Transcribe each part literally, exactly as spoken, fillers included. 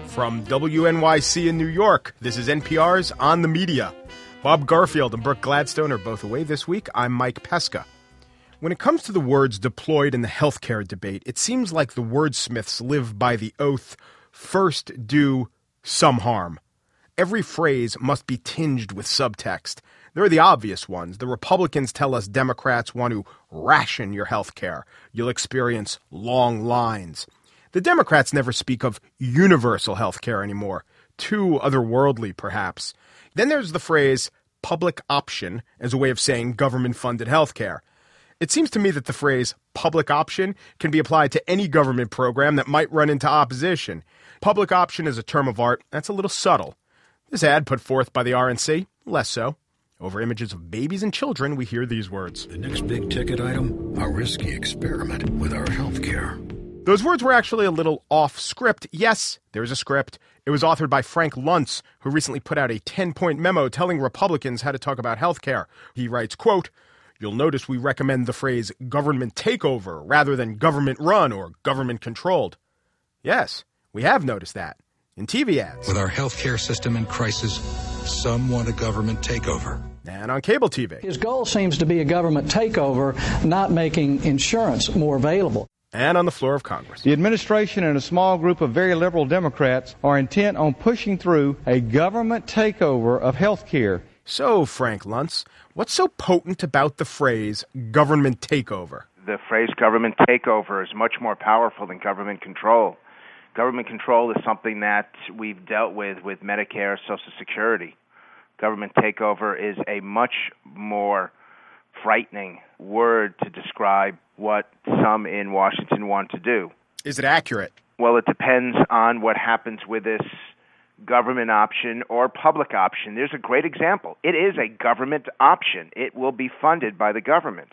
From W N Y C in New York, this is N P R's On the Media. Bob Garfield and Brooke Gladstone are both away this week. I'm Mike Pesca. When it comes to the words deployed in the healthcare debate, it seems like the wordsmiths live by the oath, first do some harm. Every phrase must be tinged with subtext. There are the obvious ones. The Republicans tell us Democrats want to ration your health care. You'll experience long lines. The Democrats never speak of universal health care anymore. Too otherworldly, perhaps. Then there's the phrase public option as a way of saying government-funded health care. It seems to me that the phrase public option can be applied to any government program that might run into opposition. Public option is a term of art that's a little subtle. This ad put forth by the R N C, less so. Over images of babies and children, we hear these words. The next big ticket item, a risky experiment with our health care. Those words were actually a little off script. Yes, there's a script. It was authored by Frank Luntz, who recently put out a ten-point memo telling Republicans how to talk about health care. He writes, quote, "You'll notice we recommend the phrase government takeover rather than government run or government controlled." Yes, we have noticed that in T V ads. With our healthcare system in crisis, some want a government takeover. And on cable T V. His goal seems to be a government takeover, not making insurance more available. And on the floor of Congress. The administration and a small group of very liberal Democrats are intent on pushing through a government takeover of health care. So, Frank Luntz, what's so potent about the phrase government takeover? The phrase government takeover is much more powerful than government control. Government control is something that we've dealt with with Medicare, Social Security. Government takeover is a much more frightening word to describe what some in Washington want to do. Is it accurate? Well, it depends on what happens with this government option or public option. There's a great example. It is a government option. It will be funded by the government.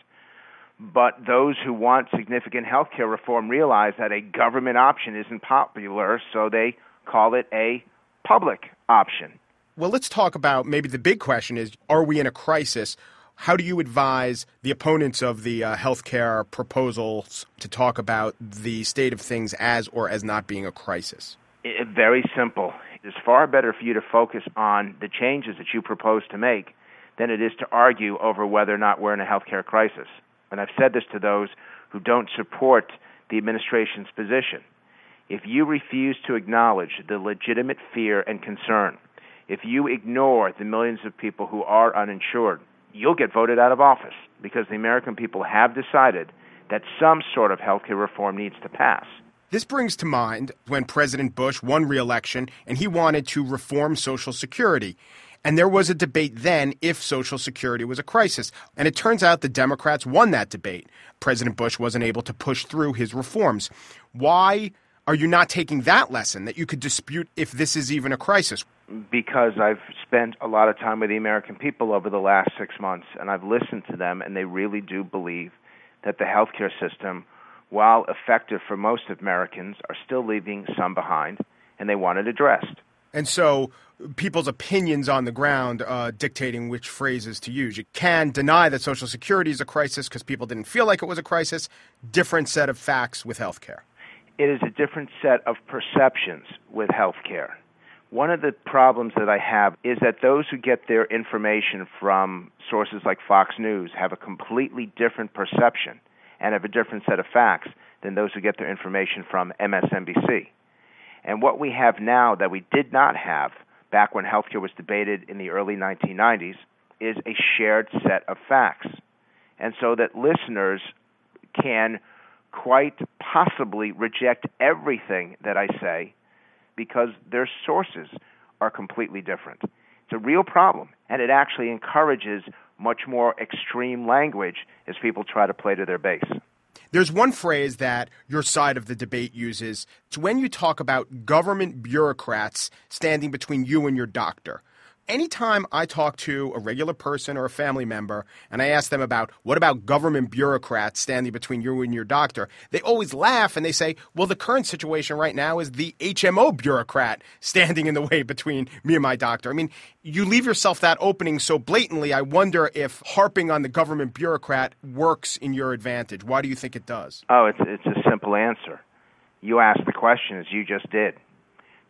But those who want significant health care reform realize that a government option isn't popular, so they call it a public option. Well, let's talk about maybe the big question is, are we in a crisis? How do you advise the opponents of the uh, health care proposals to talk about the state of things as or as not being a crisis? It, very simple. It's far better for you to focus on the changes that you propose to make than it is to argue over whether or not we're in a health care crisis. And I've said this to those who don't support the administration's position. If you refuse to acknowledge the legitimate fear and concern, if you ignore the millions of people who are uninsured, you'll get voted out of office because the American people have decided that some sort of health care reform needs to pass. This brings to mind when President Bush won re-election and he wanted to reform Social Security. And there was a debate then if Social Security was a crisis. And it turns out the Democrats won that debate. President Bush wasn't able to push through his reforms. Why are you not taking that lesson, that you could dispute if this is even a crisis? Because I've spent a lot of time with the American people over the last six months, and I've listened to them, and they really do believe that the healthcare system, while effective for most Americans, are still leaving some behind, and they want it addressed. And so people's opinions on the ground uh, dictating which phrases to use. You can deny that Social Security is a crisis because people didn't feel like it was a crisis. Different set of facts with healthcare. It is a different set of perceptions with healthcare. One of the problems that I have is that those who get their information from sources like Fox News have a completely different perception and have a different set of facts than those who get their information from M S N B C. And what we have now that we did not have back when healthcare was debated in the early nineteen nineties is a shared set of facts. And so that listeners can quite possibly reject everything that I say because their sources are completely different. It's a real problem, and it actually encourages much more extreme language as people try to play to their base. There's one phrase that your side of the debate uses. It's when you talk about government bureaucrats standing between you and your doctor. Anytime I talk to a regular person or a family member and I ask them about what about government bureaucrats standing between you and your doctor, they always laugh and they say, well, the current situation right now is the H M O bureaucrat standing in the way between me and my doctor. I mean, you leave yourself that opening so blatantly, I wonder if harping on the government bureaucrat works in your advantage. Why do you think it does? Oh, it's, it's a simple answer. You ask the question as you just did.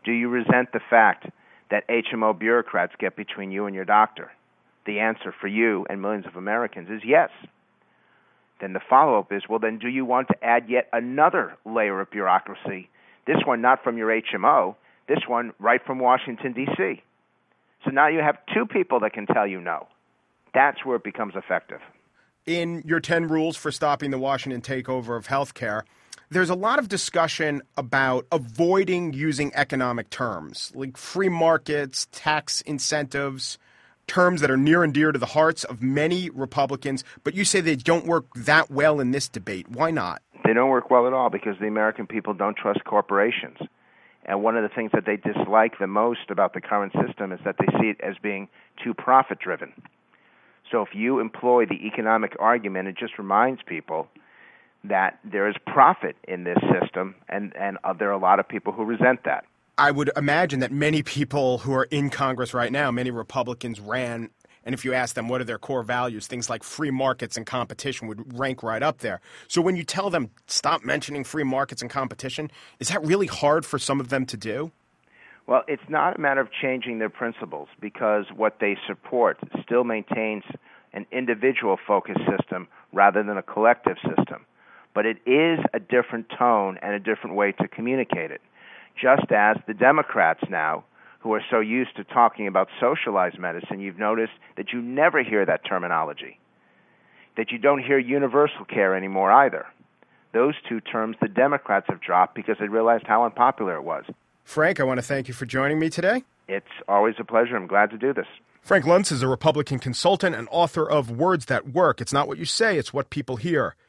Do you resent the fact that H M O bureaucrats get between you and your doctor? The answer for you and millions of Americans is yes. Then the follow-up is, well, then do you want to add yet another layer of bureaucracy? This one not from your H M O, this one right from Washington, D C So now you have two people that can tell you no. That's where it becomes effective. In your ten rules for stopping the Washington takeover of healthcare, there's a lot of discussion about avoiding using economic terms like free markets, tax incentives, terms that are near and dear to the hearts of many Republicans, but you say they don't work that well in this debate. Why not? They don't work well at all because the American people don't trust corporations. And one of the things that they dislike the most about the current system is that they see it as being too profit-driven. So if you employ the economic argument, it just reminds people that there is profit in this system, and, and uh, there are a lot of people who resent that. I would imagine that many people who are in Congress right now, many Republicans ran, and if you ask them what are their core values, things like free markets and competition would rank right up there. So when you tell them stop mentioning free markets and competition, is that really hard for some of them to do? Well, it's not a matter of changing their principles because what they support still maintains an individual-focused system rather than a collective system. But it is a different tone and a different way to communicate it. Just as the Democrats now, who are so used to talking about socialized medicine, you've noticed that you never hear that terminology, that you don't hear universal care anymore either. Those two terms the Democrats have dropped because they realized how unpopular it was. Frank, I want to thank you for joining me today. It's always a pleasure. I'm glad to do this. Frank Luntz is a Republican consultant and author of Words That Work. It's not what you say, it's what people hear.